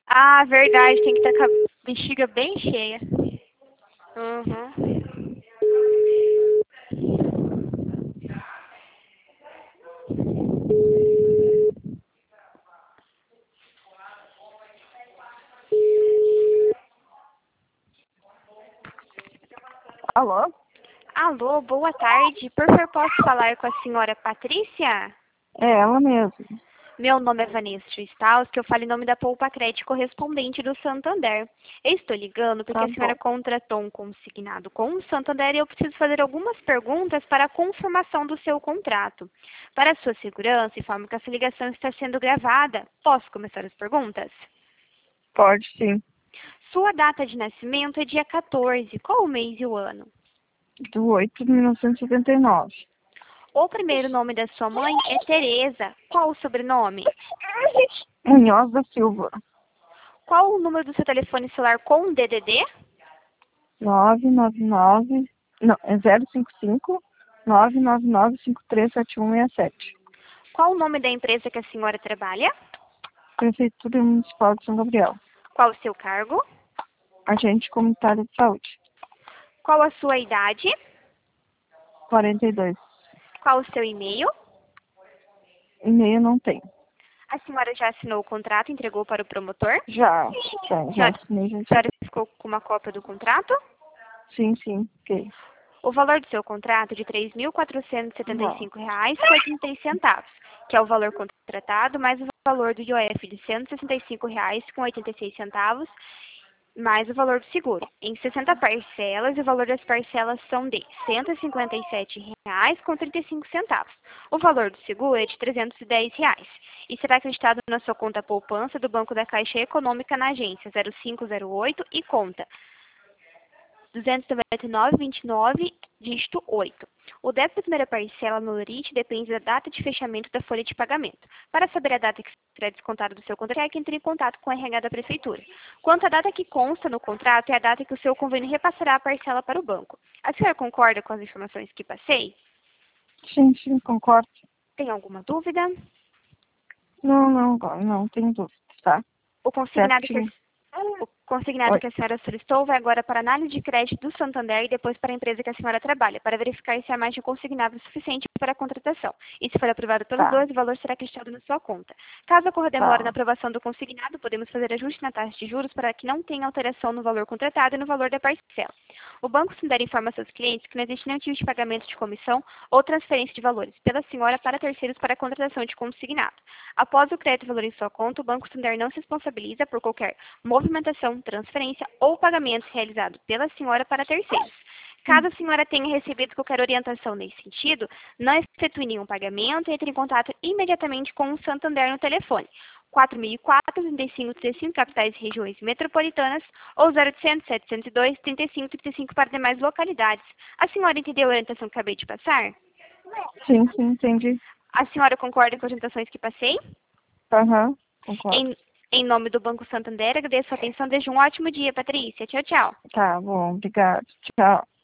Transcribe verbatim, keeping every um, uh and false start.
Ah, verdade, tem que estar com a bexiga bem cheia. Uhum. Alô? Alô, boa tarde. Por favor, posso falar com a senhora Patrícia? É ela mesmo. Meu nome é Vanessa Staus, que eu falo em nome da Poupa Crédito correspondente do Santander. Eu estou ligando porque Tá a senhora bom. contratou um consignado com o Santander e eu preciso fazer algumas perguntas para a confirmação do seu contrato. Para a sua segurança, informo que essa ligação está sendo gravada. Posso começar as perguntas? Pode sim. Sua data de nascimento é dia quatorze. Qual o mês e o ano? Do oito de mil novecentos e setenta e nove. O primeiro nome da sua mãe é Tereza. Qual o sobrenome? Munhoz da Silva. Qual o número do seu telefone celular com D D D? nove nove nove. Não, é zero cinco cinco nove nove nove cinco três sete um seis sete. Qual o nome da empresa que a senhora trabalha? Prefeitura Municipal de São Gabriel. Qual o seu cargo? Agente comunitário de saúde. Qual a sua idade? quarenta e dois. Qual o seu e-mail? E-mail não tem. A senhora já assinou o contrato e entregou para o promotor? Já. Já, A já senhora, assinei, já a sim. senhora ficou com uma cópia do contrato? Sim, sim. Ok. O valor do seu contrato é de três mil quatrocentos e setenta e Não. cinco reais e oitenta e centavos, que é o valor contratado, mais o valor do I O F de cento e sessenta e cinco reais com oitenta e seis centavos, mais o valor do seguro, em sessenta parcelas, e o valor das parcelas são de cento e cinquenta e sete reais com trinta e cinco centavos. O valor do seguro é de trezentos e dez reais e será acreditado na sua conta poupança do Banco da Caixa Econômica na agência zero cinco zero oito e conta duzentos e noventa e nove, vinte e nove, dígito oito. O débito da primeira parcela no LORIT depende da data de fechamento da folha de pagamento. Para saber a data que será descontada do seu contrato, é que entre em contato com a R H da Prefeitura. Quanto à data que consta no contrato, é a data que o seu convênio repassará a parcela para o banco. A senhora concorda com as informações que passei? Sim, sim, concordo. Tem alguma dúvida? Não, não, não tem dúvida, tá? O consignado que a Certinho. O consignado Oi. que a senhora solicitou vai agora para a análise de crédito do Santander e depois para a empresa que a senhora trabalha, para verificar se há mais de um consignado suficiente para a contratação. E se for aprovado pelos Tá, dois, o valor será acreditado na sua conta. Caso ocorra demora na tá, aprovação do consignado, podemos fazer ajuste na taxa de juros para que não tenha alteração no valor contratado e no valor da parcela. O Banco Santander informa a seus clientes que não existe nenhum tipo de pagamento de comissão ou transferência de valores pela senhora para terceiros para a contratação de consignado. Após o crédito valor em sua conta, o Banco Santander não se responsabiliza por qualquer movimentação, transferência ou pagamento realizado pela senhora para terceiros. Caso a senhora tenha recebido qualquer orientação nesse sentido, não efetue nenhum pagamento e entre em contato imediatamente com o Santander no telefone quatro mil e quatro, trinta e cinco, trinta e cinco, capitais e regiões metropolitanas, ou zero oitocentos, setecentos e dois, trinta e cinco, trinta e cinco para demais localidades. A senhora entendeu a orientação que acabei de passar? sim, sim, entendi. A senhora concorda com as orientações que passei? Aham, concordo. Em, em nome do Banco Santander, agradeço a atenção. Desejo um ótimo dia, Patrícia. Tchau, tchau. Tá bom, obrigado. Tchau.